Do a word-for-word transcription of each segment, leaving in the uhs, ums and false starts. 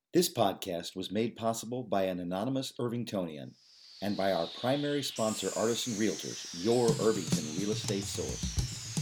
This podcast was made possible by an anonymous Irvingtonian and by our primary sponsor, Artisan Realtors, your Irvington real estate source.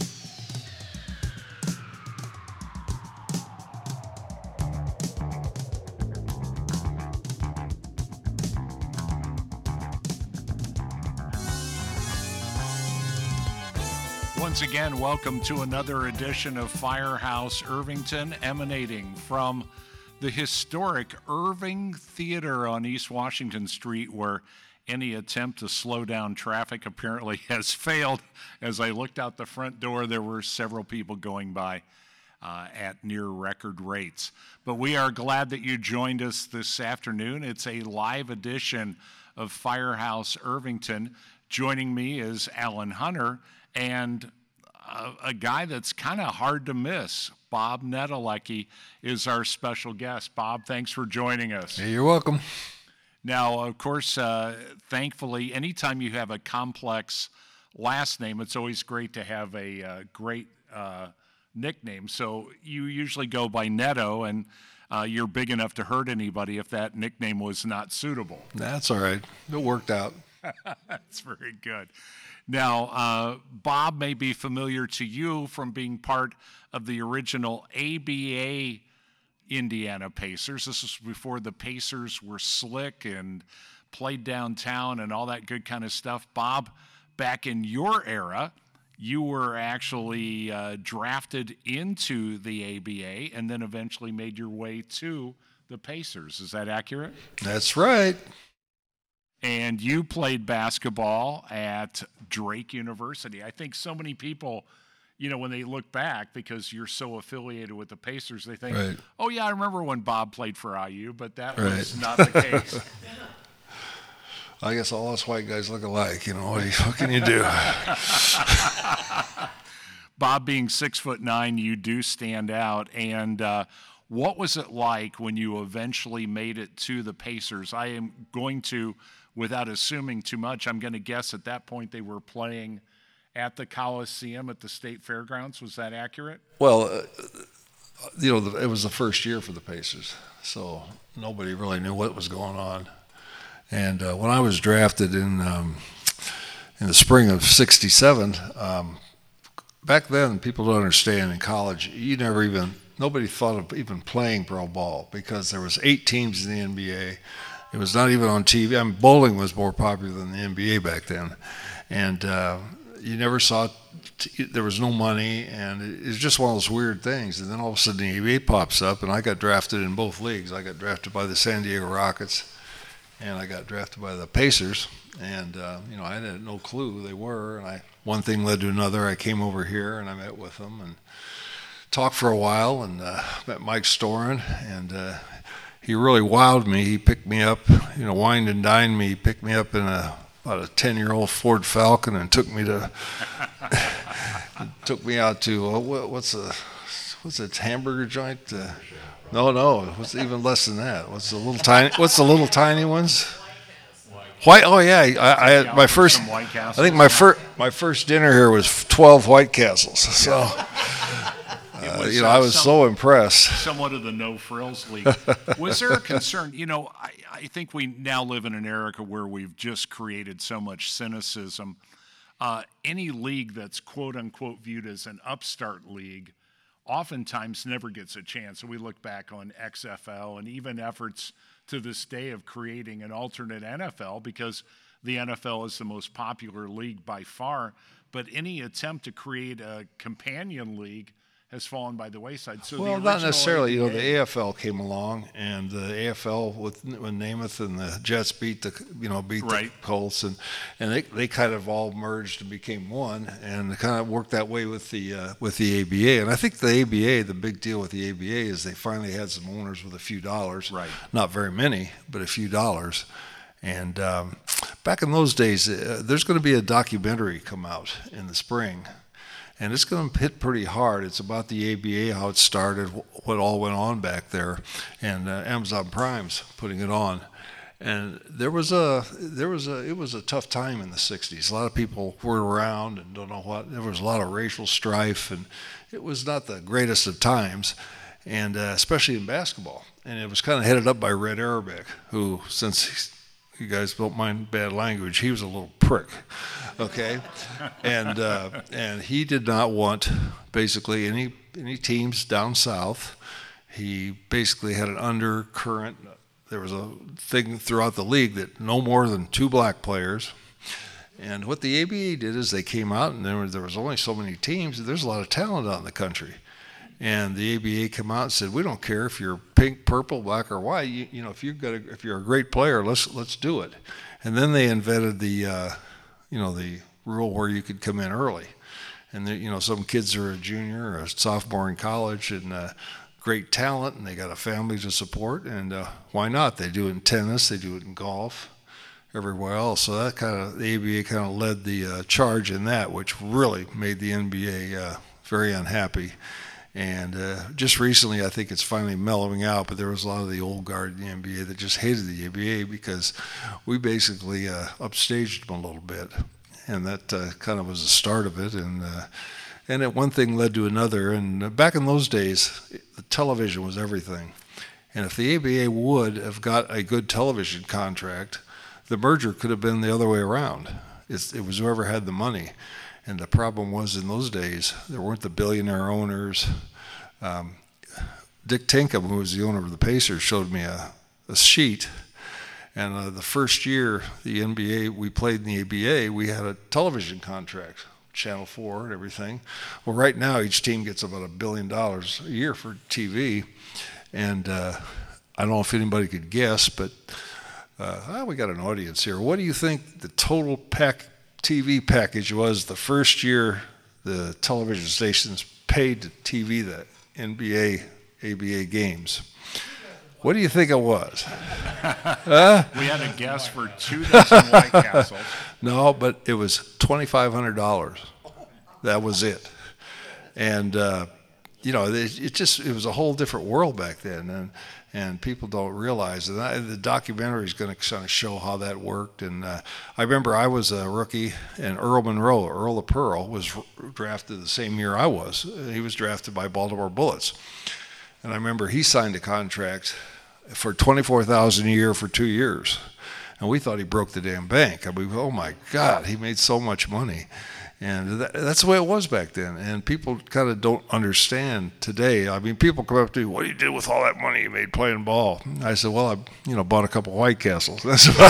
Once again, welcome to another edition of Firehouse Irvington, emanating from the historic Irving Theater on East Washington Street, where any attempt to slow down traffic apparently has failed. As I looked out the front door, there were several people going by uh, at near record rates. But we are glad that you joined us this afternoon. It's a live edition of Firehouse Irvington. Joining me is Alan Hunter and a, a guy that's kind of hard to miss. Bob Nedelecki is our special guest. Bob, thanks for joining us. Hey, you're welcome. Now, of course, uh, thankfully, anytime you have a complex last name, it's always great to have a uh, great uh, nickname. So you usually go by Neto, and uh, you're big enough to hurt anybody if that nickname was not suitable. That's all right. It worked out. That's very good. Now, uh, Bob may be familiar to you from being part of the original A B A Indiana Pacers. This was before the Pacers were slick and played downtown and all that good kind of stuff. Bob, back in your era, you were actually uh, drafted into the A B A and then eventually made your way to the Pacers. Is that accurate? That's right. And you played basketball at Drake University. I think so many people, you know, when they look back, because you're so affiliated with the Pacers, they think, Right. oh, yeah, I remember when Bob played for I U, but that Right. was not the case. I guess all us white guys look alike. You know, what, what can you do? Bob being six foot nine, you do stand out. And uh, what was it like when you eventually made it to the Pacers? I am going to, without assuming too much, I'm going to guess at that point they were playing at the Coliseum at the State Fairgrounds. Was that accurate? Well, uh, you know, the, it was the first year for the Pacers, so nobody really knew what was going on. And uh, when I was drafted in um, in the spring of sixty-seven, um, back then, people don't understand, in college, you never even, nobody thought of even playing pro ball because there was eight teams in the N B A. It was not even on T V. I mean, bowling was more popular than the N B A back then. And uh, you never saw, t- there was no money, and it was just one of those weird things. And then all of a sudden the N B A pops up, and I got drafted in both leagues. I got drafted by the San Diego Rockets, and I got drafted by the Pacers. And, uh, you know, I had no clue who they were. And I one thing led to another. I came over here, and I met with them and talked for a while, and uh, met Mike Storin, and uh, he really wowed me. He picked me up, you know, wined and dined me. He picked me up in a about a ten-year-old Ford Falcon and took me to took me out to uh, what, what's a what's a hamburger joint? Uh, no, no, what's even less than that? What's the little tiny? What's the little tiny ones? White. Oh yeah, I, I had my first. I think my first my first dinner here was twelve White Castles. So. Uh, was, you know, uh, I was some, so impressed. Somewhat of the no frills league. Was there a concern? You know, I, I think we now live in an era where we've just created so much cynicism. Uh, any league that's quote unquote viewed as an upstart league oftentimes never gets a chance. So we look back on X F L and even efforts to this day of creating an alternate N F L, because the N F L is the most popular league by far. But any attempt to create a companion league has fallen by the wayside. So well, the not necessarily. You know, the A A F L came along, and the A F L with when Namath and the Jets beat the you know beat right. the Colts, and and they they kind of all merged and became one, and it kind of worked that way with the uh, with the A B A. And I think the A B A, the big deal with the A B A is they finally had some owners with a few dollars, right? Not very many, but a few dollars. And um, back in those days, uh, there's going to be a documentary come out in the spring. And it's going to hit pretty hard. It's about the A B A, how it started, what all went on back there, and uh, Amazon Prime's putting it on. And there was a, there was a, it was a tough time in the sixties. A lot of people were around and don't know what. There was a lot of racial strife, and it was not the greatest of times. and uh, especially in basketball. And it was kind of headed up by Red Arabic, who, since he's, you guys don't mind bad language, he was a little prick, okay? and uh, and he did not want basically any any teams down south. He basically had an undercurrent. There was a thing throughout the league that no more than two black players. And what the A B A did is they came out, and there was, there was only so many teams. There's a lot of talent out in the country. And the A B A came out and said, we don't care if you're pink, purple, black, or white. You, you know, if you've got a, if you're a great player, let's let's do it. And then they invented the, uh, you know, the rule where you could come in early. And you know, some kids are a junior or a sophomore in college and uh, great talent, and they got a family to support. And uh, why not? They do it in tennis, they do it in golf, everywhere else. So that kind of the A B A kind of led the uh, charge in that, which really made the N B A uh, very unhappy. And uh, just recently, I think it's finally mellowing out, but there was a lot of the old guard in the N B A that just hated the A B A because we basically uh, upstaged them a little bit. And that uh, kind of was the start of it. And uh, and it, one thing led to another. And uh, back in those days, the television was everything. And if the A B A would have got a good television contract, the merger could have been the other way around. It's, it was whoever had the money. And the problem was in those days, there weren't the billionaire owners. Um, Dick Tinkham, who was the owner of the Pacers, showed me a, a sheet. And uh, the first year the N B A, we played in the A B A, we had a television contract, Channel four and everything. Well, right now each team gets about a billion dollars a year for T V. And uh, I don't know if anybody could guess, but uh, oh, we got an audience here. What do you think the total pack T V package was the first year the television stations paid to T V the N B A, A B A games? What do you think it was? uh? We had a guess for two dozen White Castles. No, but it was twenty-five hundred dollars. That was it. And, uh, you know, it, it just, it was a whole different world back then. And and people don't realize that. I, the documentary is going to kind of show how that worked. And uh, I remember I was a rookie, and Earl Monroe, Earl of Pearl, was drafted the same year I was. He was drafted by Baltimore Bullets. And I remember he signed a contract for twenty-four thousand dollars a year for two years. And we thought he broke the damn bank. I mean, oh my God, he made so much money. And that, that's the way it was back then. And people kind of don't understand today. I mean, people come up to me, what do you do with all that money you made playing ball? I said, well, I you know bought a couple White Castles. That's about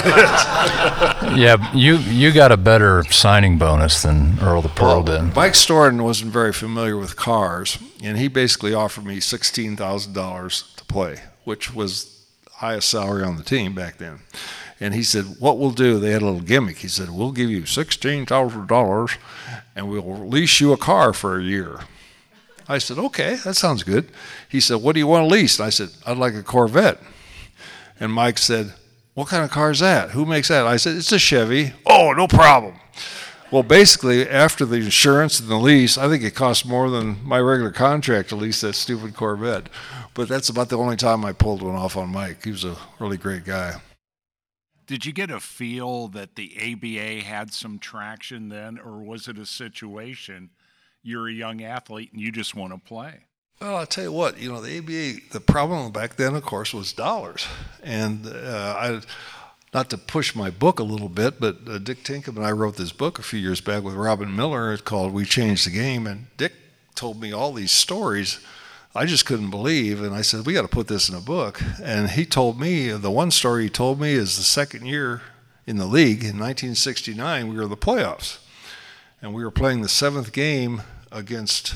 it. Yeah, you you got a better signing bonus than Earl the Pearl well, did. Mike Storen wasn't very familiar with cars, and he basically offered me sixteen thousand dollars to play, which was the highest salary on the team back then. And he said, what we'll do, they had a little gimmick. He said, we'll give you sixteen thousand dollars and we'll lease you a car for a year. I said, okay, that sounds good. He said, what do you want to lease? And I said, I'd like a Corvette. And Mike said, what kind of car is that? Who makes that? I said, it's a Chevy. Oh, no problem. Well, basically, after the insurance and the lease, I think it cost more than my regular contract to lease that stupid Corvette. But that's about the only time I pulled one off on Mike. He was a really great guy. Did you get a feel that the A B A had some traction then, or was it a situation you're a young athlete and you just want to play? Well, I'll tell you what, you know, the A B A, the problem back then, of course, was dollars. And uh, I, not to push my book a little bit, but uh, Dick Tinkham and I wrote this book a few years back with Robin Miller. It's called We Changed the Game. And Dick told me all these stories I just couldn't believe, and I said, we got to put this in a book. And he told me, the one story he told me is the second year in the league, in nineteen sixty-nine, we were in the playoffs. And we were playing the seventh game against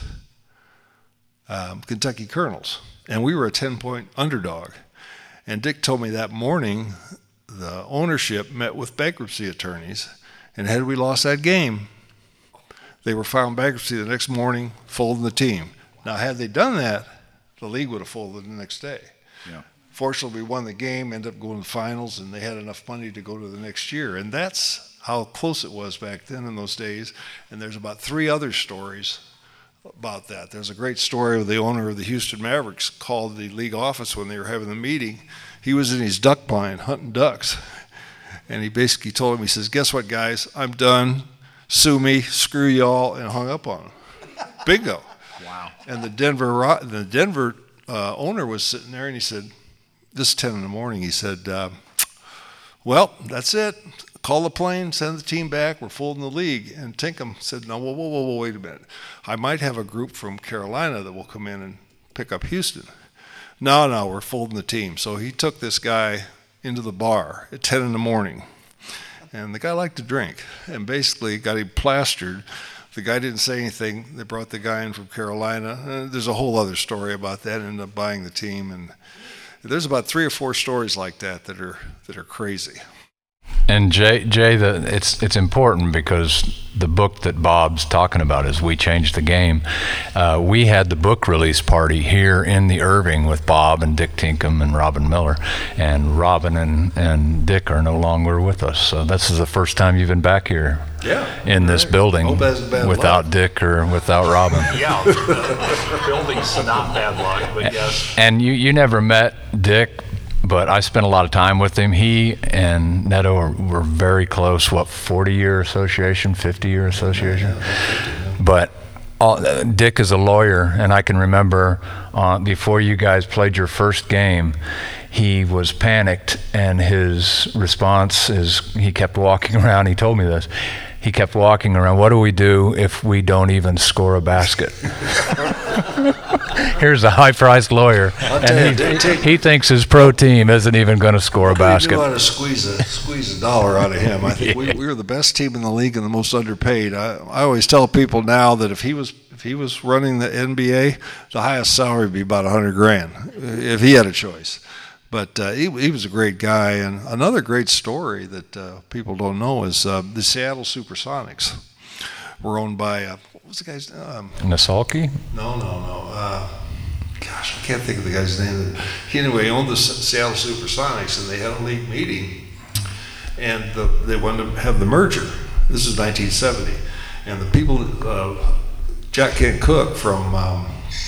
um, Kentucky Colonels. And we were a ten-point underdog. And Dick told me that morning the ownership met with bankruptcy attorneys, and had we lost that game, they were filing bankruptcy the next morning, folding the team. Now, had they done that, the league would have folded the next day. Yeah. Fortunately, we won the game, ended up going to the finals, and they had enough money to go to the next year. And that's how close it was back then in those days. And there's about three other stories about that. There's a great story of the owner of the Houston Mavericks called the league office when they were having the meeting. He was in his duck blind hunting ducks. And he basically told him, he says, guess what, guys? I'm done. Sue me, screw y'all, and hung up on him. Bingo. Wow. And the Denver the Denver uh, owner was sitting there, and he said, this is ten in the morning, he said, uh, well, that's it. Call the plane, send the team back, we're folding the league. And Tinkham said, no, whoa, whoa, whoa, whoa, wait a minute. I might have a group from Carolina that will come in and pick up Houston. No, no, we're folding the team. So he took this guy into the bar at ten in the morning. And the guy liked to drink and basically got him plastered. The guy didn't say anything. They brought the guy in from Carolina. Uh, there's a whole other story about that. Ended up buying the team. And there's about three or four stories like that that are that are crazy. And Jay, Jay, the, it's it's important because the book that Bob's talking about is We Changed the Game. Uh, we had the book release party here in the Irving with Bob and Dick Tinkham and Robin Miller. And Robin and, and Dick are no longer with us. So this is the first time you've been back here yeah, in this right. building without luck. Dick or without Robin. Yeah, the building's not bad luck, but yes. And you, you never met Dick, but I spent a lot of time with him. He and Neto were, were very close. What, forty-year association, fifty-year association? But all, uh, Dick is a lawyer, and I can remember uh, before you guys played your first game, he was panicked, and his response is he kept walking around. He told me this. He kept walking around. What do we do if we don't even score a basket? Here's a high-priced lawyer, and he, take, he thinks his pro team isn't even going to score a basket. We knew how to squeeze a squeeze a dollar out of him. I think we, we were the best team in the league and the most underpaid. I, I always tell people now that if he was if he was running the N B A, the highest salary would be about a hundred grand if he had a choice. But uh, he, he was a great guy. And another great story that uh, people don't know is uh, the Seattle Supersonics were owned by, uh, what was the guy's name? Um, Nasalki? No, no, no. Uh, gosh, I can't think of the guy's name. He anyway owned the Seattle Supersonics, and they had a league meeting, and the, they wanted to have the merger. This is nineteen seventy. And the people, uh, Jack Kent Cooke from, um,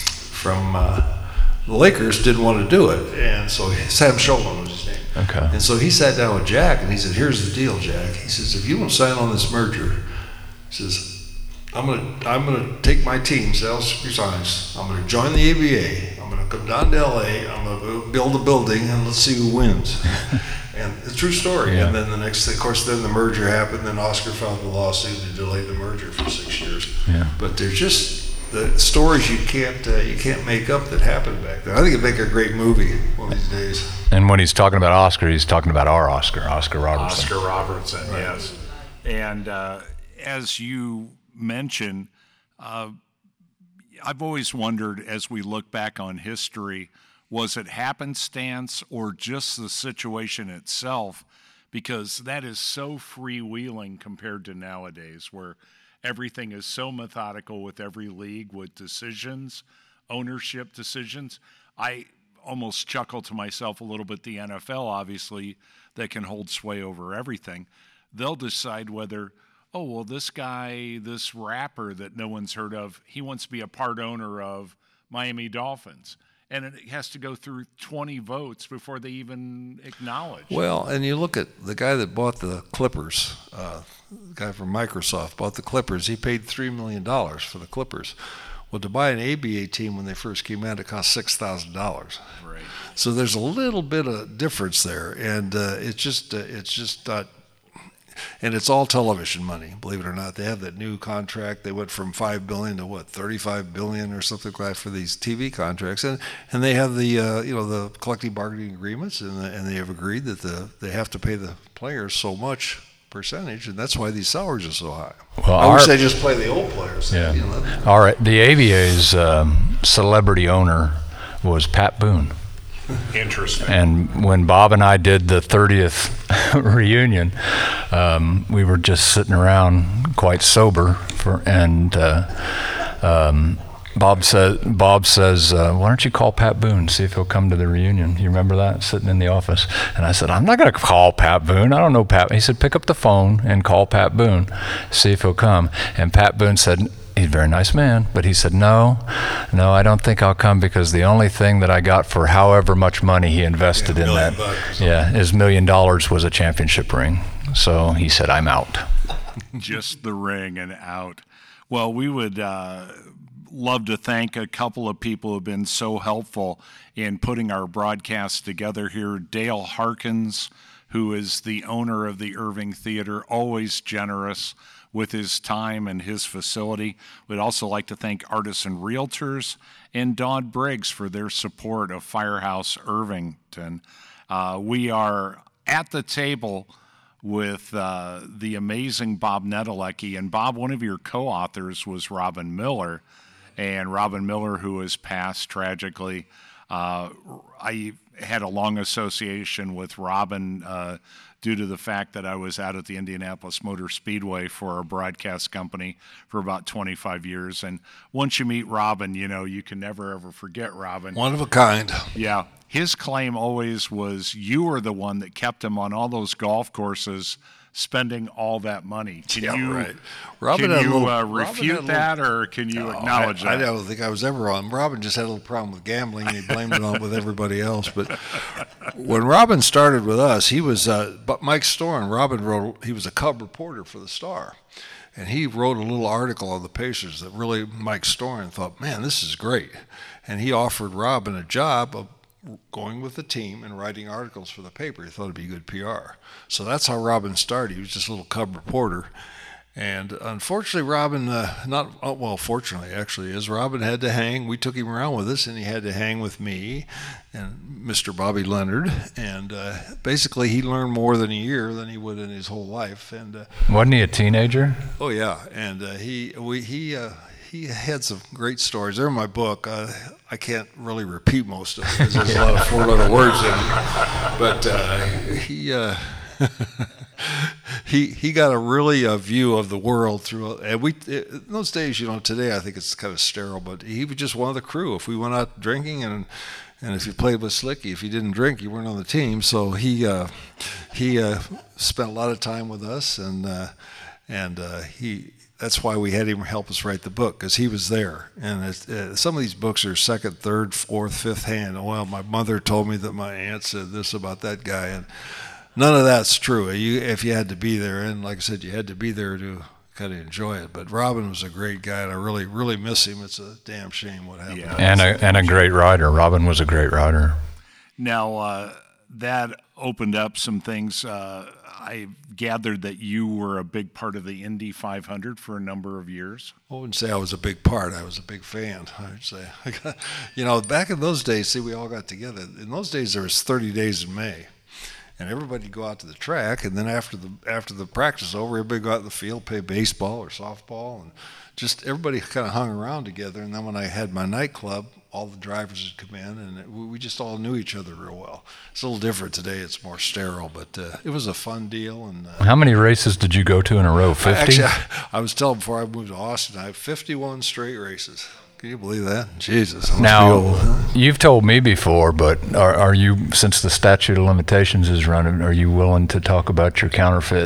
from uh, the Lakers didn't want to do it, and so Sam Shulman was his name. Okay. And so he sat down with Jack, and he said, "Here's the deal, Jack." He says, "If you won't sign on this merger," he says, "I'm gonna I'm gonna take my team, Seattle Supersonics. I'm gonna join the A B A. I'm gonna come down to L A. I'm gonna build a building, and let's see who wins." And it's a true story. Yeah. And then the next, of course, then the merger happened. Then Oscar filed the lawsuit to delay the merger for six years. Yeah. But they're just the stories you can't uh, you can't make up that happened back then. I think it'd make a great movie one of these days. And when he's talking about Oscar, he's talking about our Oscar, Oscar Robertson. Oscar Robertson, right. Yes. And uh, as you mentioned, uh, I've always wondered, as we look back on history, was it happenstance or just the situation itself? Because that is so freewheeling compared to nowadays, where everything is so methodical with every league, with decisions, ownership decisions. I almost chuckle to myself a little bit. The N F L, obviously, that can hold sway over everything. They'll decide whether, oh, well, this guy, this rapper that no one's heard of, he wants to be a part owner of Miami Dolphins. And it has to go through twenty votes before they even acknowledge. Well, and you look at the guy that bought the Clippers, uh, the guy from Microsoft bought the Clippers. He paid three million dollars for the Clippers. Well, to buy an A B A team when they first came out, it cost six thousand dollars. Right. So there's a little bit of difference there, and uh, it's just uh, it's just uh, and it's all television money, believe it or not. They have that new contract. They went from five billion to what, thirty-five billion or something like that for these T V contracts, and and they have the uh, you know the collective bargaining agreements, and the, and they have agreed that the they have to pay the players so much percentage, and that's why these salaries are so high. Well, I our, wish they just play the old players. Yeah. You know, that, All right. The A B A's um, celebrity owner was Pat Boone. Interesting. And when Bob and I did the thirtieth reunion, um, we were just sitting around quite sober, for, and uh, um, Bob says, Bob says, uh, why don't you call Pat Boone, see if he'll come to the reunion? You remember that, sitting in the office? And I said, I'm not going to call Pat Boone. I don't know Pat. He said, pick up the phone and call Pat Boone, see if he'll come. And Pat Boone said, he's a very nice man, but he said, no, no, I don't think I'll come, because the only thing that I got for however much money he invested yeah, in that, bucks, yeah, his million dollars was a championship ring. So he said, I'm out. Just the ring and out. Well, we would uh, love to thank a couple of people who have been so helpful in putting our broadcast together here. Dale Harkins, who is the owner of the Irving Theater, always generous with his time and his facility. We'd also like to thank Artisan Realtors and Dodd Briggs for their support of Firehouse Irvington. Uh, we are at the table with uh, the amazing Bob Nedelecki. And Bob, one of your co-authors was Robin Miller. And Robin Miller, who has passed tragically, uh, I had a long association with Robin uh, due to the fact that I was out at the Indianapolis Motor Speedway for a broadcast company for about twenty-five years. And once you meet Robin, you know, you can never, ever forget Robin. One of a kind. Yeah. His claim always was you were the one that kept him on all those golf courses spending all that money. Can yeah, you, right. Robin can had you a little, uh, Robin refute had a that, little, or can you no, acknowledge I, that? I don't think I was ever on. Robin just had a little problem with gambling, and he blamed it on with everybody else. But when Robin started with us, he was uh, but Mike Storin. Robin wrote. He was a Cub reporter for the Star, and he wrote a little article on the Pacers that really Mike Storin thought, man, this is great, and he offered Robin a job of going with the team and writing articles for the paper. He thought it'd be good P R. So that's how Robin started. He was just a little Cub reporter. And unfortunately, Robin, uh, not, oh, well, fortunately, actually, is Robin had to hang. We took him around with us, and he had to hang with me and Mister Bobby Leonard. And uh, basically, he learned more than a year than he would in his whole life. And uh, wasn't he a teenager? Oh, yeah. And uh, he, we, he, uh, he had some great stories. They're in my book. Uh, I can't really repeat most of it because there's a lot of four-letter words in it. But uh, he, uh, he he got a really a view of the world through. And we in those days, you know, today I think it's kind of sterile. But he was just one of the crew. If we went out drinking and and if you played with Slicky, if you didn't drink, you weren't on the team. So he uh, he uh, spent a lot of time with us, and uh, and uh, he. That's why we had him help us write the book, because he was there. And it's, uh, some of these books are second, third, fourth, fifth hand. Well, my mother told me that my aunt said this about that guy, and none of that's true. You, if you had to be there, and like I said, you had to be there to kind of enjoy it. But Robin was a great guy, and I really, really miss him. It's a damn shame what happened. Yeah. And a and a great writer. Robin was a great writer. Now, uh, that opened up some things. Uh, I gathered that you were a big part of the Indy five hundred for a number of years. I wouldn't say I was a big part. I was a big fan. I would say, you know, back in those days, see, we all got together. In those days, there was thirty days in May, and everybody would go out to the track. And then after the after the practice was over, everybody would go out in the field, play baseball or softball, and just everybody kind of hung around together. And then when I had my nightclub, all the drivers would come in, and it, we just all knew each other real well. It's a little different today. It's more sterile, but uh, it was a fun deal. And uh, how many races did you go to in a row? fifty? Actually, I, I was telling before I moved to Austin, I have fifty-one straight races. Can you believe that? Jesus. I must Now, be old. You've told me before, but are, are you, since the statute of limitations is running, are you willing to talk about your counterfeit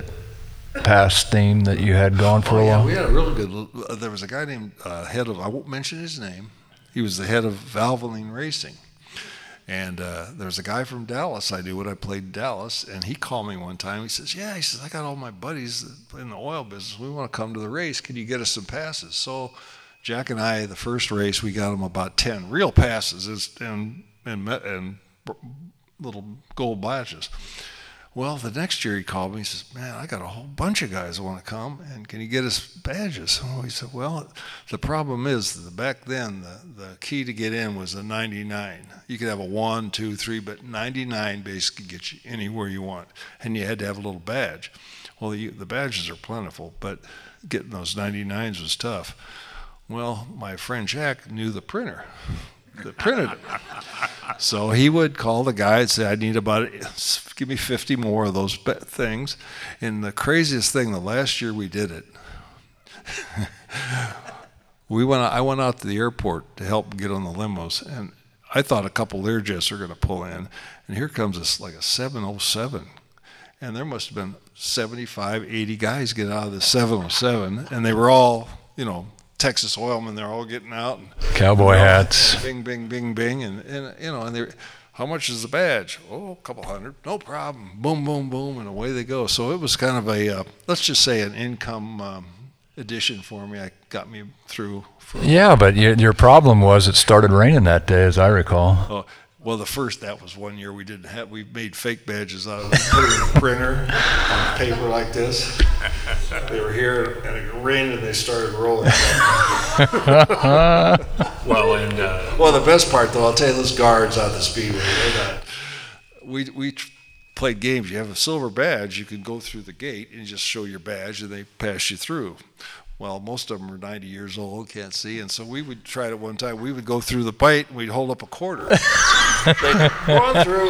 past theme that you had going for oh, a yeah, while? we had a really good. Uh, there was a guy named uh, head of. I won't mention his name. He was the head of Valvoline Racing. And uh, there was a guy from Dallas I knew when I played in Dallas, and he called me one time. He says, yeah, he says, I got all my buddies in the oil business. We want to come to the race. Can you get us some passes? So Jack and I, the first race, we got him about ten real passes and, and, and little gold badges. Well, the next year he called me. He says, man, I got a whole bunch of guys that want to come, and can you get us badges? And we said, well, the problem is that back then the, the key to get in was a ninety-nine. You could have a one, two, three, but ninety-nine basically gets you anywhere you want, and you had to have a little badge. Well, the, the badges are plentiful, but getting those ninety-nines was tough. Well, my friend Jack knew the printer that printed it. So he would call the guy and say, I need about, give me fifty more of those things. And the craziest thing, the last year we did it, we went. I went out to the airport to help get on the limos, and I thought a couple Learjets were going to pull in, and here comes this like a seven oh seven, and there must have been seventy-five, eighty guys get out of the seven oh seven, and they were all, you know, Texas Oilmen. They're all getting out and cowboy you know, hats, and bing, bing, bing, bing, and, and you know, and they, how much is the badge? Oh, a couple hundred, no problem. Boom, boom, boom, and away they go. So it was kind of a, uh, let's just say, an income um, addition for me. I got me through. For Yeah, but your, your problem was it started raining that day, as I recall. Oh, well, the first, that was one year we didn't have, we made fake badges out of it, put it in a printer on paper like this. They were here, and it rained, and they started rolling. Well, and uh, Well, the best part, though, I'll tell you, those guards out the speedway, they're not, we, we tr- played games. You have a silver badge, you can go through the gate and just show your badge, and they pass you through. Well, most of them are ninety years old, can't see, and so we would try it one time. We would go through the bite, and we'd hold up a quarter. They'd go on through.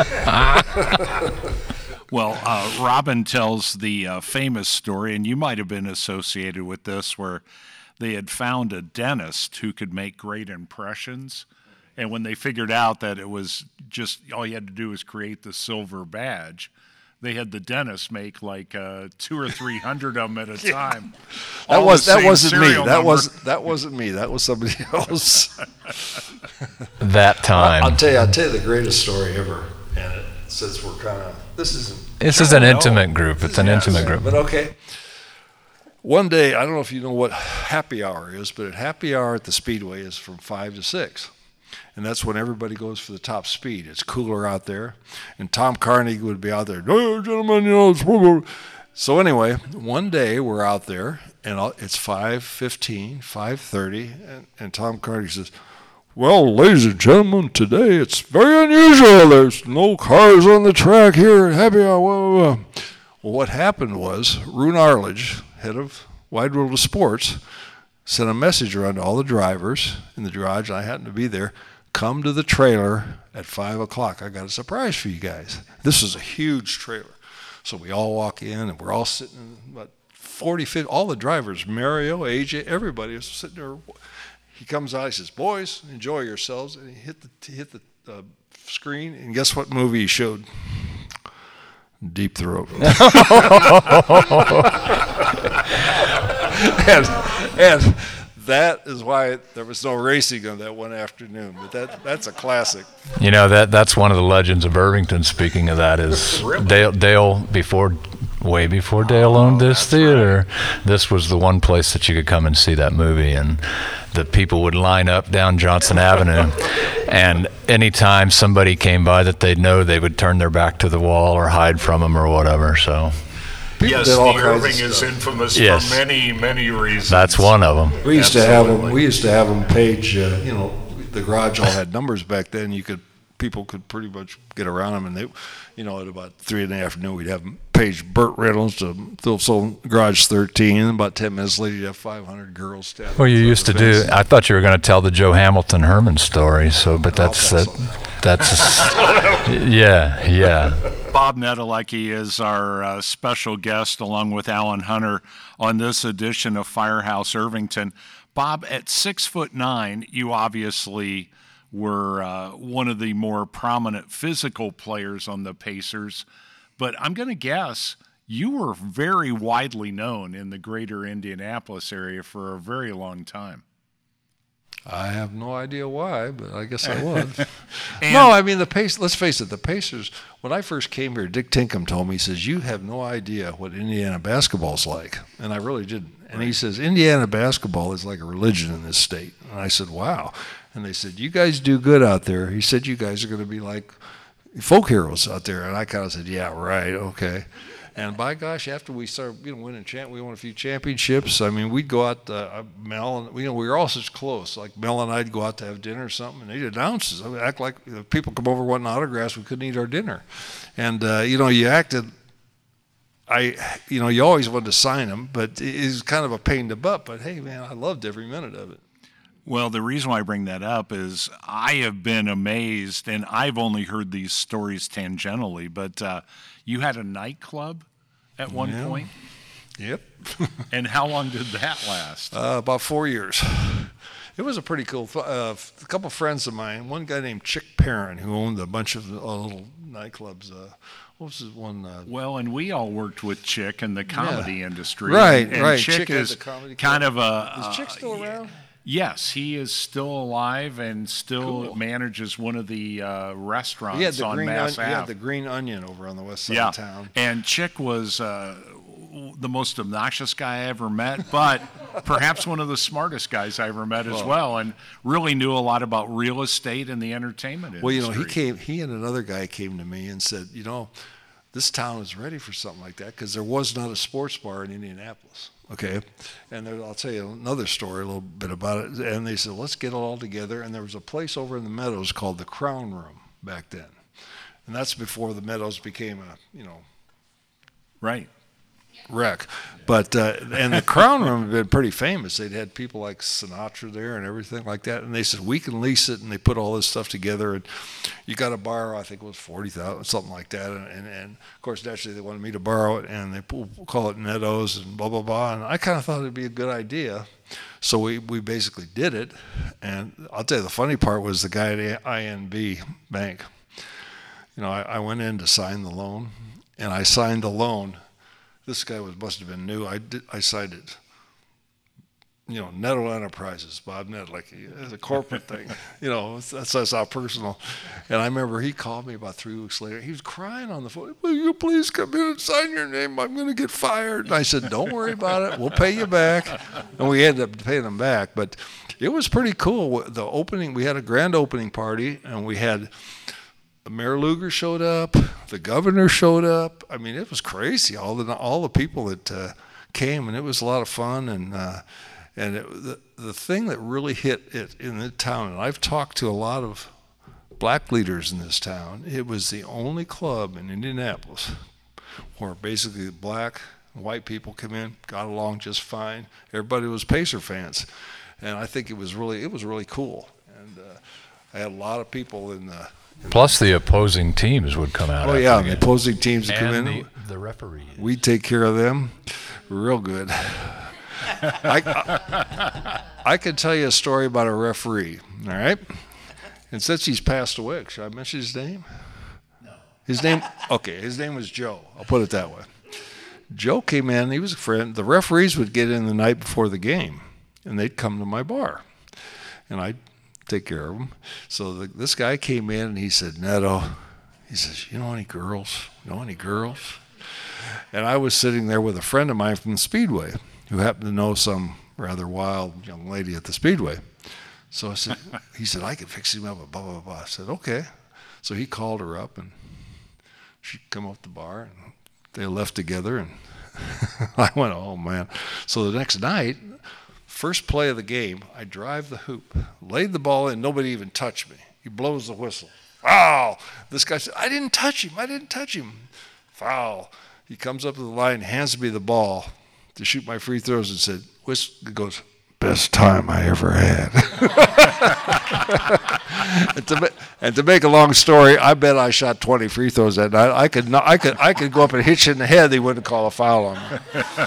well, uh, Robin tells the uh, famous story, and you might have been associated with this, where they had found a dentist who could make great impressions. And when they figured out that it was just all you had to do was create the silver badge, they had the dentist make like uh, two or three hundred of them at a time. That All was the that same wasn't me. serial That number. was that wasn't me. That was somebody else. That time. I'll tell you. I'll tell you the greatest story ever. And it, since we're kind of this isn't This is an intimate group. It's an intimate group. But okay. One day, I don't know if you know what happy hour is, but at happy hour at the Speedway is from five to six. And that's when everybody goes for the top speed. It's cooler out there. And Tom Carnegie would be out there, oh, gentlemen, you know, it's... So anyway, one day we're out there, and it's five fifteen, five thirty, and, and Tom Carnegie says, well, ladies and gentlemen, today it's very unusual. There's no cars on the track here at happy hour. Well, what happened was Rune Arledge, head of Wide World of Sports, sent a message around to all the drivers in the garage, and I happened to be there, come to the trailer at five o'clock. I got a surprise for you guys. This is a huge trailer. So we all walk in, and we're all sitting in about forty, fifty, all the drivers, Mario, A J, everybody was sitting there. He comes out, he says, boys, enjoy yourselves. And he hit the, he hit the uh, screen, and guess what movie he showed? Deep Throat. and, and that is why there was no racing on that one afternoon. But that that's a classic. You know, that that's one of the legends of Irvington. Speaking of that, is Really? Dale, Dale before, way before Dale owned this theater, this was the one place that you could come and see that movie, and the people would line up down Johnson Avenue, and anytime somebody came by that they'd know, they would turn their back to the wall or hide from them or whatever. So People Yes, did all the kinds of Irving is stuff. infamous Yes. for many, many reasons. that's one of them. We used to have them. Absolutely. We used to have them page. Uh, you know, the garage all had numbers back then. You could people could pretty much get around them, and they, you know, at about three in the afternoon, we'd have them page Burt Reynolds to Phil Garage thirteen, and about ten minutes later, you'd have five hundred girls standing. Well, you in front used to of the do. fence. I thought you were going to tell the Joe Hamilton Herman story. So, but that's pass that. That's yeah, yeah. Bob Nedelecki is our uh, special guest, along with Alan Hunter, on this edition of Firehouse Irvington. Bob, at six foot nine, you obviously were uh, one of the more prominent physical players on the Pacers, but I'm going to guess you were very widely known in the greater Indianapolis area for a very long time. I have no idea why, but I guess I was. And- no, I mean the Pacers. Let's face it, the Pacers. When I first came here, Dick Tinkham told me, he says, "You have no idea what Indiana basketball's like," and I really didn't. And he says, "Indiana basketball is like a religion in this state." And I said, "Wow." And they said, "You guys do good out there." He said, "You guys are going to be like folk heroes out there." And I kind of said, "Yeah, right, okay." And by gosh, after we started, you know, winning champ, we won a few championships. I mean, we'd go out. Uh, Mel and you know, we were all such close. Like Mel and I'd go out to have dinner or something, and they'd announce us. I mean, act like you know, people come over wanting autographs. We couldn't eat our dinner, and uh, you know, you acted. I, you know, you always wanted to sign them, but it was kind of a pain in the butt. But hey, man, I loved every minute of it. Well, the reason why I bring that up is I have been amazed, and I've only heard these stories tangentially, but uh, you had a nightclub at one Yeah. point, Yep. and how long did that last? Uh, about four years. It was a pretty cool. Uh, a couple of friends of mine. One guy named Chick Perrin, who owned a bunch of uh, little nightclubs. Uh, what was his one? Uh, Well, and we all worked with Chick in the comedy industry. Right, and, and right. Chick, Chick had is the comedy kind club. of a. Is uh, Chick still around? Yes, he is still alive and still Cool. manages one of the uh, restaurants He had the on green. Mass On, he had Ave. the green onion over on the west side Yeah, of town. and Chick was uh, the most obnoxious guy I ever met, but perhaps one of the smartest guys I ever met as well, well and really knew a lot about real estate and the entertainment industry. Well, you know, he came, he and another guy came to me and said, you know, this town is ready for something like that because there was not a sports bar in Indianapolis. Okay, and there, I'll tell you another story, a little bit about it. And they said, let's get it all together. And there was a place over in the Meadows called the Crown Room back then, and that's before the Meadows became a, you know, right. wreck. But uh, and the Crown Room had been pretty famous. They'd had people like Sinatra there and everything like that. And they said we can lease it, and they put all this stuff together. And you got to borrow, I think it was forty thousand, something like that. And, and and of course naturally they wanted me to borrow it, and they call it Meadows and blah blah blah. And I kind of thought it'd be a good idea, so we we basically did it. And I'll tell you the funny part was the guy at I N B Bank. You know, I, I went in to sign the loan, and I signed the loan. This guy was must have been new. I did. I signed it. You know, Netto Enterprises, Bob Nett, like it's a corporate thing. You know, that's that's how personal. And I remember he called me about three weeks later. He was crying on the phone. Will you please come in and sign your name? I'm going to get fired. And I said, don't worry about it. We'll pay you back. And we ended up paying them back. But it was pretty cool. The opening, we had a grand opening party, and we had. Mayor Lugar showed up. The governor showed up. I mean, it was crazy. All the all the people that uh, came, and it was a lot of fun. And uh, and it, the the thing that really hit it in the town, and I've talked to a lot of black leaders in this town. It was the only club in Indianapolis where basically black and white people come in, got along just fine. Everybody was Pacer fans, and I think it was really it was really cool. And uh, I had a lot of people in the. Plus, the opposing teams would come out. Oh yeah, the opposing teams would come in. The, the referees. We take care of them, real good. I, I, I could tell you a story about a referee. All right, and since he's passed away, should I mention his name? No. His name. Okay, his name was Joe. I'll put it that way. Joe came in. He was a friend. The referees would get in the night before the game, and they'd come to my bar, and I'd take care of them. So the, this guy came in and he said, Netto, he says, you know any girls? You know any girls? And I was sitting there with a friend of mine from the Speedway who happened to know some rather wild young lady at the Speedway. So I said, he said, I could fix him up, blah, blah, blah. I said, okay. So he called her up, and she come up the bar, and they left together, and I went, oh, man. So the next night, first play of the game, I drive the hoop, laid the ball in, nobody even touched me. He blows the whistle. Foul! This guy said, I didn't touch him, I didn't touch him. Foul. He comes up to the line, hands me the ball to shoot my free throws, and said, Whis- goes, best time I ever had. and, to ma- and to make a long story, I bet I shot twenty free throws that night. I could not, I could I could go up and hit you in the head, they wouldn't call a foul on me.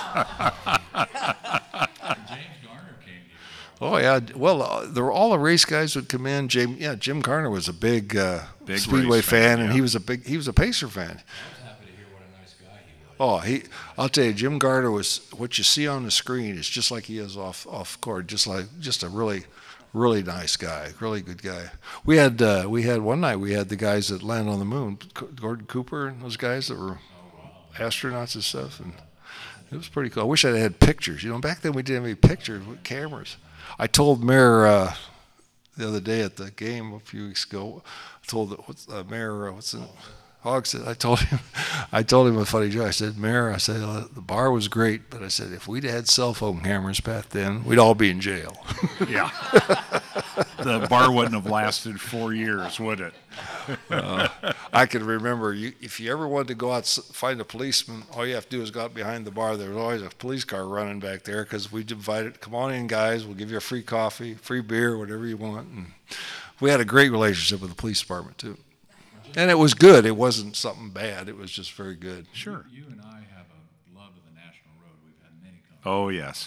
Oh yeah, well, uh, there were all the race guys would come in. Jim, yeah, Jim Garner was a big, uh, big Speedway fan, fan and yeah. he was a big, he was a Pacer fan. I was happy to hear what a nice guy he was. Oh, he, I'll tell you, Jim Garner was what you see on the screen is just like he is off off court, just like just a really, really nice guy, really good guy. We had uh, we had one night we had the guys that landed on the moon, Gordon Cooper and those guys that were oh, wow. astronauts and stuff, and it was pretty cool. I wish I had pictures. You know, back then we didn't have any pictures with cameras. I told Mayor uh, the other day at the game a few weeks ago. I told the, what's, uh, Mayor uh, what's the Hogsett. I told him, I told him a funny joke. I said, Mayor, I said uh, the bar was great, but I said if we'd had cell phone cameras back then, we'd all be in jail. Yeah, the bar wouldn't have lasted four years, would it? uh, I can remember you, if you ever wanted to go out find a policeman, all you have to do is go out behind the bar. There was always a police car running back there because we invited, come on in, guys. We'll give you a free coffee, free beer, whatever you want. And we had a great relationship with the police department too, and it was good. It wasn't something bad. It was just very good. Sure. You and I have a love of the National Road. We've had many conversations. Oh yes.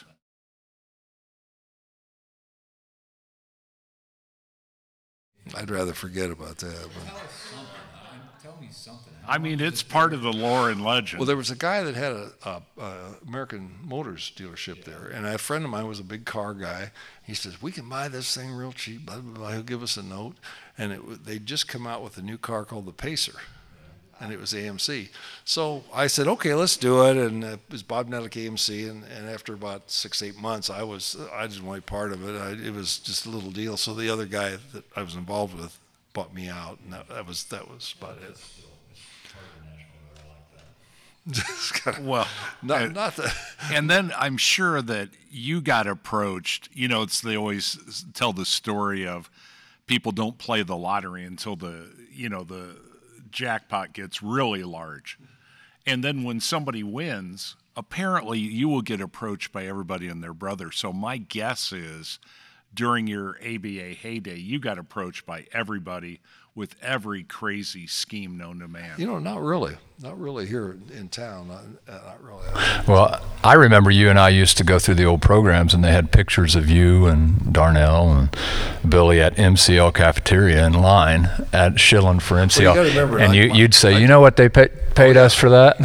I'd rather forget about that. But. Tell us something. Tell me something. How I mean, it's part of the lore and legend. Well, there was a guy that had a, a, a American Motors dealership yeah. there, and a friend of mine was a big car guy. He says, we can buy this thing real cheap, blah, blah, blah. He'll give us a note. And it, they'd just come out with a new car called the Pacer. and it was A M C. So I said, okay, let's do it. And uh, it was Bob Netlick A M C. And, and after about six, eight months, I was I didn't want to be part of it. I, it was just a little deal. So the other guy that I was involved with bought me out, and that, that was that was about it. Well, not, and, not the and then I'm sure that you got approached. You know, it's they always tell the story of people don't play the lottery until the you know the jackpot gets really large, and then when somebody wins, apparently you will get approached by everybody and their brother. So my guess is, during your A B A heyday, you got approached by everybody with every crazy scheme known to man. You know, not really. Not really here in town. Not, uh, not really. Well, I remember you and I used to go through the old programs, and they had pictures of you and Darnell and Billy at M C L cafeteria in line at Shilling for M C L. Well, you gotta remember, and I, you, my, you'd say, I, you know what they pay, paid oh, yeah. us for that?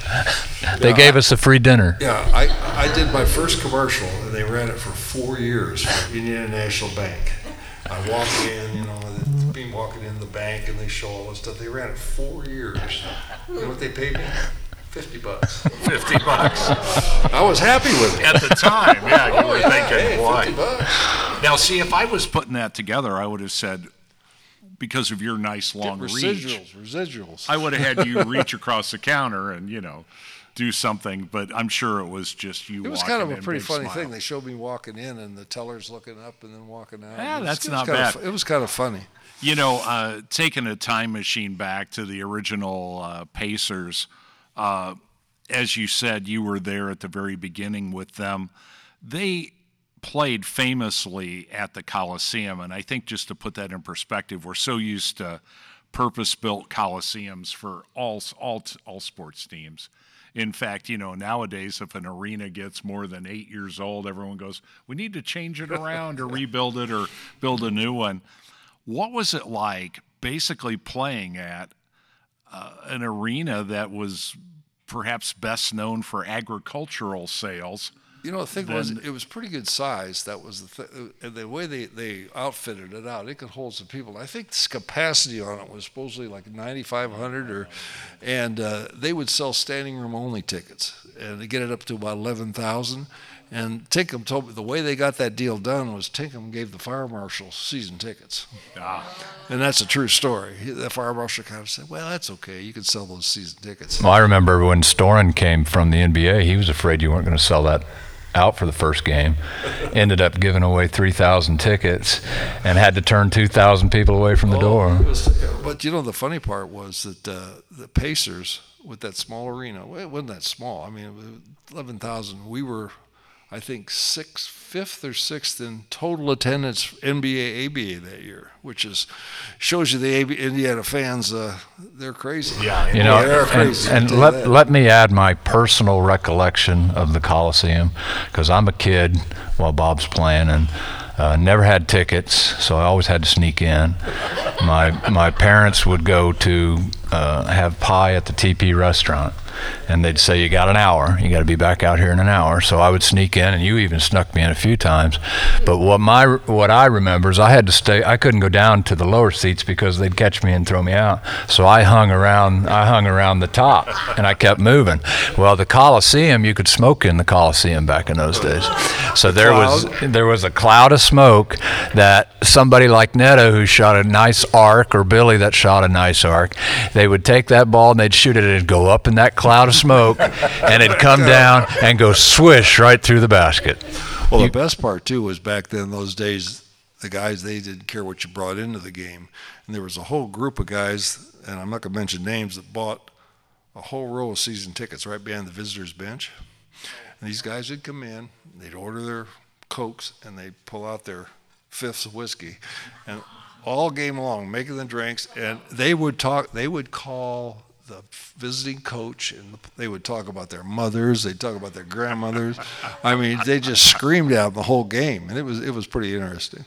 They yeah, gave I, us a free dinner. Yeah, I, I did my first commercial, and they ran it for four years for Indiana National Bank. I walk in, you know, being walking in the bank, and they show all this stuff. They ran it four years. You know what they paid me? Fifty bucks. Fifty bucks. I was happy with it at the time. Yeah, you oh, were yeah, thinking, hey, boy. fifty bucks. Now, see, if I was putting that together, I would have said, because of your nice long Get reach, residuals, residuals. I would have had you reach across the counter and you know do something. But I'm sure it was just you. It was walking kind of a in, pretty big funny smile. thing. They showed me walking in, and the tellers looking up, and then walking out. Yeah, It was- that's it was not kind bad. Of, it was kind of funny. You know, uh, taking a time machine back to the original uh, Pacers, uh, as you said, you were there at the very beginning with them. They played famously at the Coliseum, and I think just to put that in perspective, we're so used to purpose-built coliseums for all all all sports teams. In fact, you know, nowadays if an arena gets more than eight years old, everyone goes, we need to change it around or rebuild it or build a new one. What was it like basically playing at uh, an arena that was perhaps best known for agricultural sales? You know, the thing Then- was, it was pretty good size. That was the th- and the way they, they outfitted it out. It could hold some people. I think the capacity on it was supposedly like ninety-five hundred, or, and uh, they would sell standing room only tickets, and they get it up to about eleven thousand. And Tinkham told me the way they got that deal done was Tinkham gave the fire marshal season tickets. Ah. And that's a true story. He- The fire marshal kind of said, well, that's okay. You can sell those season tickets. Well, I remember when Storin came from the N B A, he was afraid you weren't going to sell that out for the first game. Ended up giving away three thousand tickets and had to turn two thousand people away from the Oh, door. it was- but, you know, the funny part was that uh, the Pacers, with that small arena, well, it wasn't that small. I mean, it was eleven thousand. We were, I think, sixth, fifth or sixth in total attendance N B A, A B A that year, which is shows you the A B, Indiana fans, uh, they're crazy. Yeah, You know, they're and, crazy. I'll and tell you let, that. let me add my personal recollection of the Coliseum, because I'm a kid while Bob's playing, and uh, never had tickets, so I always had to sneak in. My my parents would go to uh, have pie at the T P restaurant, and they'd say, you got an hour, you got to be back out here in an hour. So I would sneak in, and you even snuck me in a few times. But what my what I remember is I had to stay, I couldn't go down to the lower seats because they'd catch me and throw me out. So I hung around I hung around the top, and I kept moving. Well, the Coliseum, you could smoke in the Coliseum back in those days. So there was there was a cloud of smoke that somebody like Neto, who shot a nice arc, or Billy that shot a nice arc, they would take that ball and they'd shoot it, and it'd go up in that cloud of smoke, and it'd come down and go swish right through the basket. Well, You- the best part, too, was back then, those days, the guys, they didn't care what you brought into the game. And there was a whole group of guys, and I'm not going to mention names, that bought a whole row of season tickets right behind the visitors' bench. And these guys would come in, they'd order their Cokes, and they'd pull out their fifths of whiskey. And all game long, making the drinks, and they would talk, they would call the visiting coach, and they would talk about their mothers, they'd talk about their grandmothers. I mean, they just screamed out the whole game, and it was it was pretty interesting.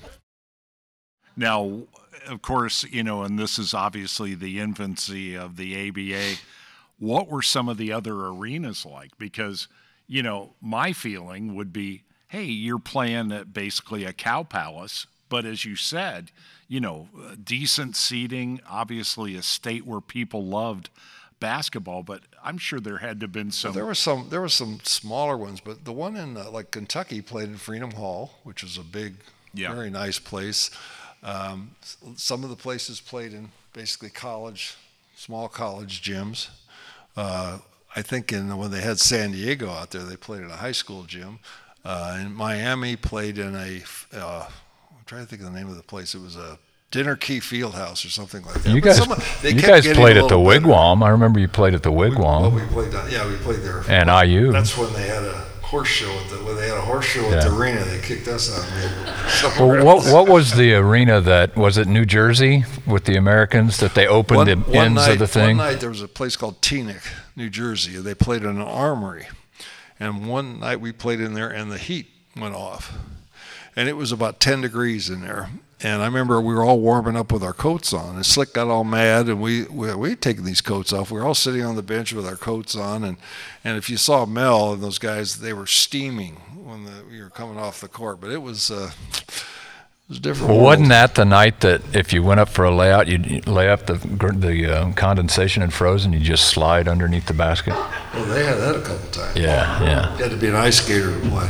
Now, of course, you know, and this is obviously the infancy of the A B A. What were some of the other arenas like? Because, you know, my feeling would be, hey, you're playing at basically a cow palace But as you said, you know, decent seating, obviously a state where people loved basketball, but I'm sure there had to have been some. Well, there were some. There were some smaller ones, but the one in uh, like Kentucky played in Freedom Hall, which was a big, yeah. very nice place. Um, some of the places played in basically college, small college gyms. Uh, I think in when they had San Diego out there, they played in a high school gym. Uh, in Miami, played in a. Uh, I'm trying to think of the name of the place. It was a Dinner Key Fieldhouse or something like that. You guys, some, you guys played at the Wigwam. Better. I remember you played at the Wigwam. Well, we played. Down, yeah, we played there. And I U. That's when they had a horse show at the. When they had a horse show yeah. at the arena, they kicked us out. Well, what what was the arena that was it? New Jersey with the Americans that they opened one, the one ends night, of the thing. One night there was a place called Teaneck, New Jersey. They played in an armory, and one night we played in there, and the heat went off, and it was about ten degrees in there. And I remember we were all warming up with our coats on, and Slick got all mad, and we we we had taken these coats off. We were all sitting on the bench with our coats on, and, and if you saw Mel and those guys, they were steaming when the, we were coming off the court. But it was uh, it was different. Well, wasn't that the night that if you went up for a layout, you'd lay up the the uh, condensation and frozen, you just slide underneath the basket? Well, they had that a couple times. Yeah, yeah. You had to be an ice skater to play.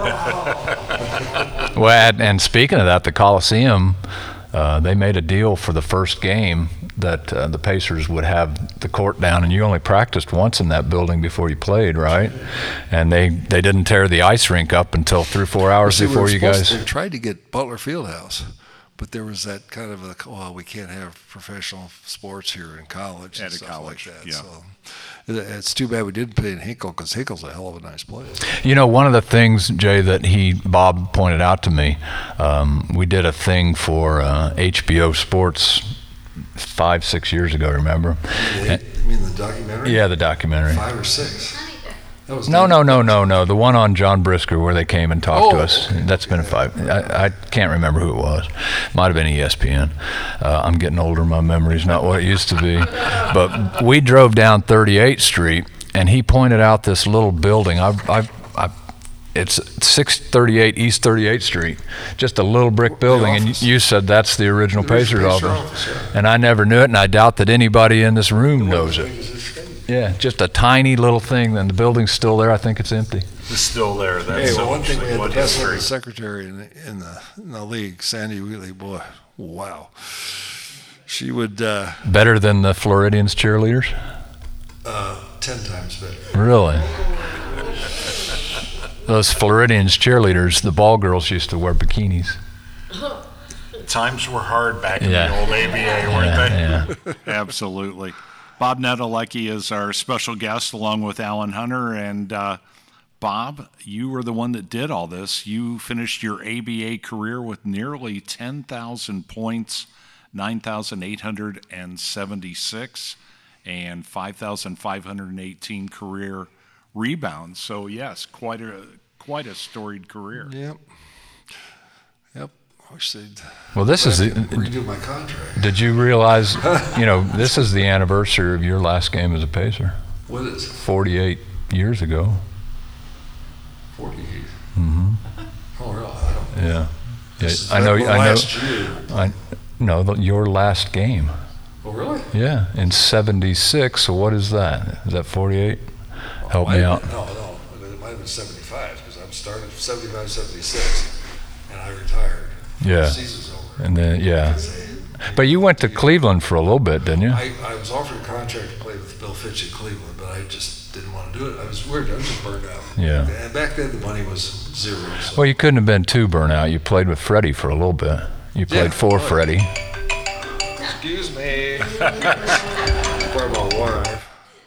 Yeah. Well, and, and speaking of that, the Coliseum, uh, they made a deal for the first game that uh, the Pacers would have the court down, and you only practiced once in that building before you played, right? And they, they didn't tear the ice rink up until three or four hours See, before we you guys. They tried to get Butler Fieldhouse, but there was that kind of a, well, we can't have professional sports here in college and At a stuff college, like that. yeah. So it's too bad we didn't play in Hinkle, because Hinkle's a hell of a nice place. You know, one of the things, Jay, that he, Bob pointed out to me, um, we did a thing for uh, H B O Sports five, six years ago, remember? You mean, you mean the documentary? Yeah, the documentary. Five or six? That was No, no, no, no, no. The one on John Brisker where they came and talked Oh, to us. okay. That's been a five. I, I can't remember who it was. Might have been E S P N. Uh, I'm getting older. My memory's not what it used to be. But we drove down thirty-eighth Street, and he pointed out this little building. I've, I've, I've, it's six thirty-eight East thirty-eighth Street, just a little brick building. And office. you, you said that's the original The original Pacers Pacer office. office, yeah. And I never knew it, and I doubt that anybody in this room knows What it. was this thing? Yeah, just a tiny little thing, and the building's still there. I think it's empty. It's still there. That's Hey, so well, one thing we had what the best history. looking secretary in the, in the in the league, Sandy Wheatley. Boy, wow. She would uh, Better than the Floridians cheerleaders? uh, ten times better. Really? Those Floridians cheerleaders, the ball girls used to wear bikinis. Times were hard back in Yeah. the old A B A, weren't Yeah, they? yeah. Absolutely. Bob Nedelecki is our special guest, along with Alan Hunter. And uh, Bob, you were the one that did all this. You finished your A B A career with nearly ten thousand points, nine thousand eight hundred seventy-six, and five thousand five hundred eighteen career rebounds. So yes, quite a quite a storied career. Yep. Yep. I wish they'd Well, this is the, redo my contract. did you realize, you know, this is the anniversary of your last game as a Pacer, What is it? forty-eight years ago. forty-eight. Mm-hmm. Oh, really? I don't know. Yeah. Yeah, This is I know. like I know. last year. I no, the, your last game. Oh, really? Yeah, in seventy-six. So what is that? Is that forty-eight? Help Might me have out. been- No, no. I mean, it might have been seventy-five, because I'm starting seventy-five, seventy-six, and I retired. Yeah. The season's over. And then yeah. They- But you went to Cleveland for a little bit, didn't you? I, I was offered a contract to play with Bill Fitch in Cleveland, but I just didn't want to do it. I was weird. I was just burned out. Yeah. And back then, the money was zero. So. Well, you couldn't have been too burnout. You played with Freddie for a little bit. You played Yeah, for right. Freddie. Excuse me. Part of my wife.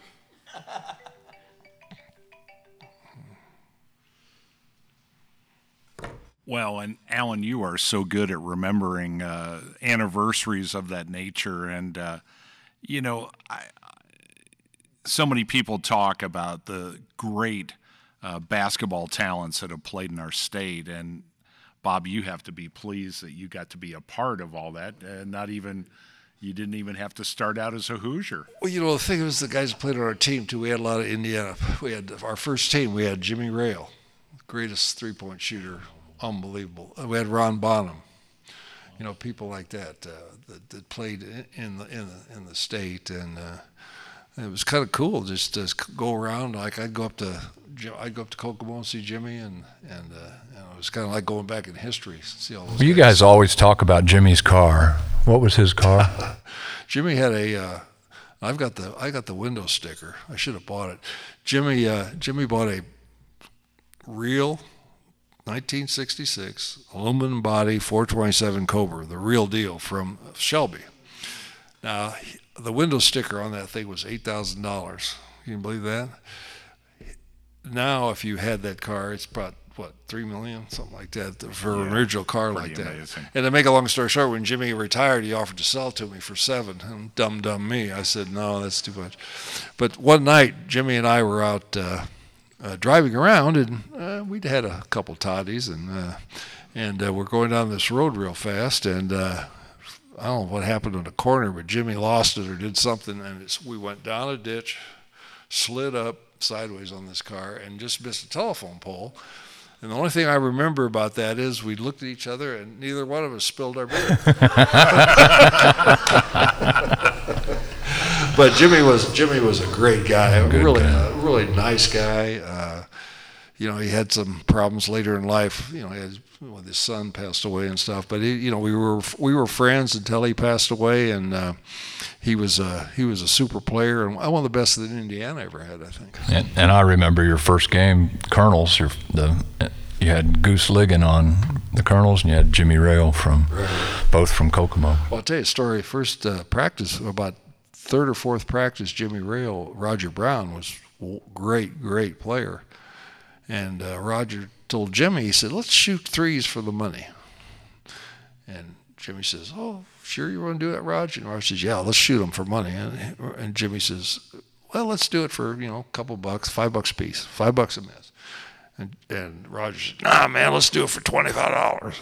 Well, and Alan, you are so good at remembering uh, anniversaries of that nature. And, uh, you know, I, so many people talk about the great uh, basketball talents that have played in our state. And, Bob, you have to be pleased that you got to be a part of all that. And not even, you didn't even have to start out as a Hoosier. Well, you know, the thing was, the guys who played on our team, too, we had a lot of Indiana. We had our first team, we had Jimmy Rail, greatest three-point shooter. Unbelievable. We had Ron Bonham. you know, people like that uh, that, that played in the in the in the state, and uh, it was kind of cool just to go around. Like I'd go up to I'd go up to Kokomo and see Jimmy, and and uh, you know, it was kind of like going back in history. See all those. Well, you guys always talk about Jimmy's car. What was his car? Jimmy had a. Uh, I've got the I got the window sticker. I should have bought it. Jimmy uh, Jimmy bought a real nineteen sixty-six aluminum body four twenty-seven Cobra, the real deal from Shelby. Now the window sticker on that thing was eight thousand dollars. Can you believe that? Now if you had that car, it's about what three million, something like that, for yeah, an original car like that. Amazing. And to make a long story short, when Jimmy retired, he offered to sell it to me for seven. And dumb, dumb me, I said no, that's too much. But one night, Jimmy and I were out uh, uh, driving around, and uh, we'd had a couple toddies, and uh, and uh, we're going down this road real fast, and uh, I don't know what happened in the corner, but Jimmy lost it or did something, and it's, we went down a ditch, slid up sideways on this car, and just missed a telephone pole. And the only thing I remember about that is we looked at each other and neither one of us spilled our beer. But Jimmy was Jimmy was a great guy, a really guy. A really nice guy. Uh, you know, he had some problems later in life. You know, he had, well, his son passed away and stuff. But he, you know, we were we were friends until he passed away, and uh, he was uh, he was a super player and one of the best that Indiana ever had, I think. And, and I remember your first game, Colonels. Your the you had Goose Ligon on the Colonels, and you had Jimmy Rail from right. both from Kokomo. Well, I'll tell you a story. First uh, practice, about third or fourth practice, Jimmy Rail, Roger Brown was a great, great player. And uh, Roger told Jimmy, he said, let's shoot threes for the money. And Jimmy says, oh, sure you want to do that, Roger? And Roger says, yeah, let's shoot them for money. And, and Jimmy says, well, let's do it for, you know, a couple bucks, five bucks a piece, five bucks a miss. And, and Roger said, nah, man, let's do it for twenty-five dollars.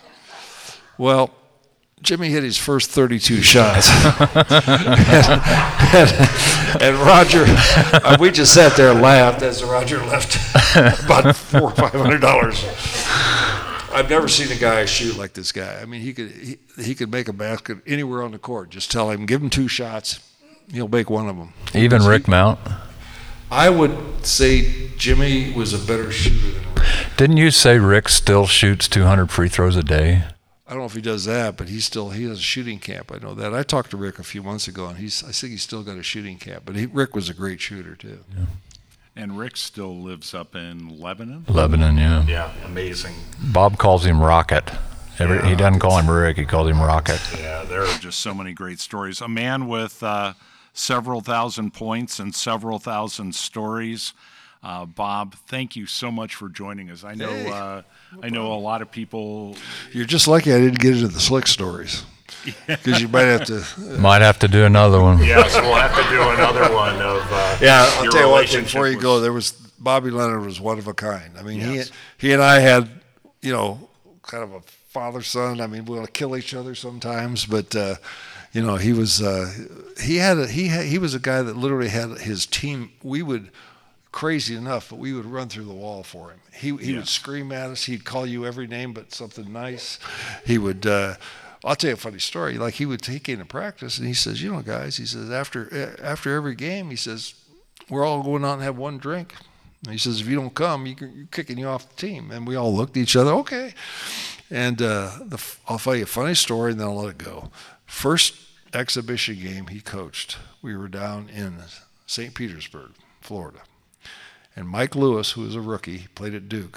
Well, Jimmy hit his first thirty-two shots. and, and, and Roger, uh, we just sat there and laughed as Roger left about four or five hundred dollars. I've never seen a guy shoot like this guy. I mean, he could he, he could make a basket anywhere on the court. Just tell him, give him two shots, he'll make one of them. Even so Rick he, Mount? I would say Jimmy was a better shooter than Rick. Didn't you say Rick still shoots two hundred free throws a day? I don't know if he does that, but he's still he has a shooting camp. I know that. I talked to Rick a few months ago, and he's I think he's still got a shooting camp. But he, Rick was a great shooter too. Yeah. And Rick still lives up in Lebanon. Lebanon, yeah. Yeah, amazing. Bob calls him Rocket. Every, yeah, he doesn't call him Rick; he calls him Rocket. Yeah, there are just so many great stories. A man with uh, several thousand points and several thousand stories. Uh, Bob, thank you so much for joining us. I know, hey, uh, I know a lot of people. You're just lucky I didn't get into the slick stories, because you might have to. Uh, might have to do another one. Yes, we'll have to do another one of. Uh, yeah, I'll tell you what. Before you go, there was Bobby Leonard was one of a kind. I mean, yes. he he and I had, you know, kind of a father son. I mean, we'll kill each other sometimes, but. Uh, You know, he was uh, he had a, he had, he was a guy that literally had his team. We would, crazy enough, but we would run through the wall for him. He he yes. would scream at us. He'd call you every name but something nice. He would. Uh, I'll tell you a funny story. Like he would take into practice, and he says, you know, guys, he says after after every game, he says, we're all going out and have one drink. And he says, if you don't come, you, you're kicking you off the team. And we all looked at each other. Okay. And uh, the, I'll tell you a funny story, and then I'll let it go. First exhibition game he coached, we were down in Saint Petersburg, Florida. And Mike Lewis, who was a rookie, played at Duke.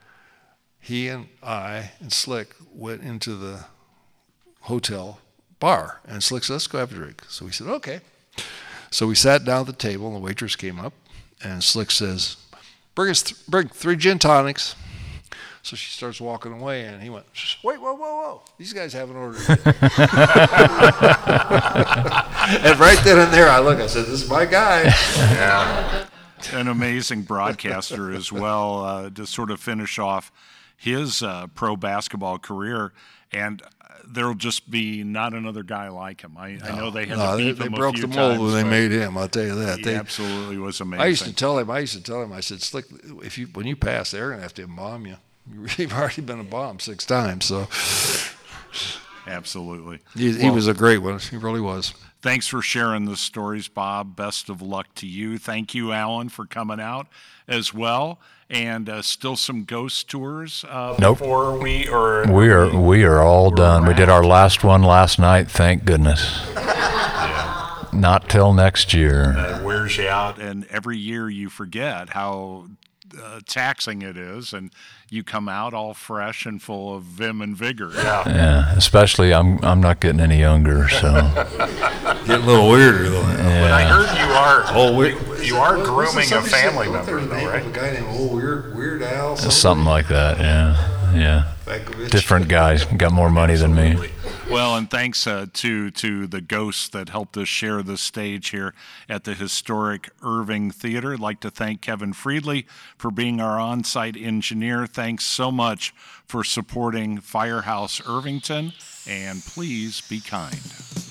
He and I and Slick went into the hotel bar. And Slick said, let's go have a drink. So we said, okay. So we sat down at the table, and the waitress came up. And Slick says, bring us th- bring three gin tonics. So she starts walking away, and he went, wait, whoa, whoa, whoa. These guys haven't ordered yet. And right then and there, I look, I said, this is my guy. Yeah. An amazing broadcaster as well, uh, to sort of finish off his uh, pro basketball career. And there'll just be not another guy like him. I, no, I know they had no, to beat they, him they broke a few the mold times, when they made him, I'll tell you that. He they, absolutely was amazing. I used to tell him, I used to tell him, I said, Slick, if you when you pass, they're going to have to embalm you. You've already been a bomb six times, so. Absolutely. He, he Well, was a great one. He really was. Thanks for sharing the stories, Bob. Best of luck to you. Thank you, Alan, for coming out as well. And uh, still some ghost tours uh, Nope. before we or We are we are all We're done. We did our wrapped. last one last night. Thank goodness. Not till next year. It wears you out, and every year you forget how uh, taxing it is, and you come out all fresh and full of vim and vigor. Yeah. Yeah, especially I'm I'm not getting any younger, so Getting a little weirder though. But I heard you are Oh, we, you are grooming a family member, though, right? A guy named Old Weird Weird Al. something like that. Yeah, yeah. Different guys got more money than me. Well, and thanks uh, to to the ghosts that helped us share the stage here at the historic Irving Theater. I'd like to thank Kevin Friedley for being our on-site engineer. Thanks so much for supporting Firehouse Irvington, and please be kind.